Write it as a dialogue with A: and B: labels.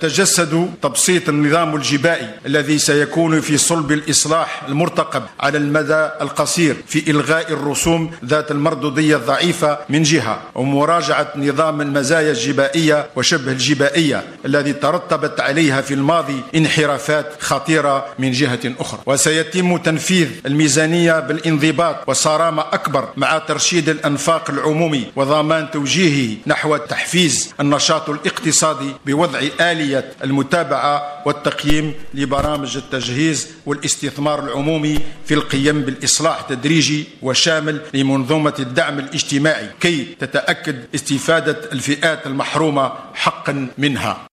A: يتجسد تبسيط النظام الجبائي الذي سيكون في صلب الإصلاح المرتقب على المدى القصير في إلغاء الرسوم ذات المردودية الضعيفة من جهة، ومراجعة نظام المزايا الجبائية وشبه الجبائية الذي ترتبت عليها في الماضي انحرافات خطيرة من جهة أخرى. وسيتم تنفيذ الميزانية بالانضباط وصرامة أكبر مع ترشيد الأنفاق العمومي وضمان توجيهه نحو تحفيز النشاط الاقتصادي بوضع آلية المتابعة والتقييم لبرامج التجهيز والاستثمار العمومي في القيام بالإصلاح تدريجي وشامل لمنظومة الدعم الاجتماعي كي تتأكد استفادة الفئات المحرومة حقا منها.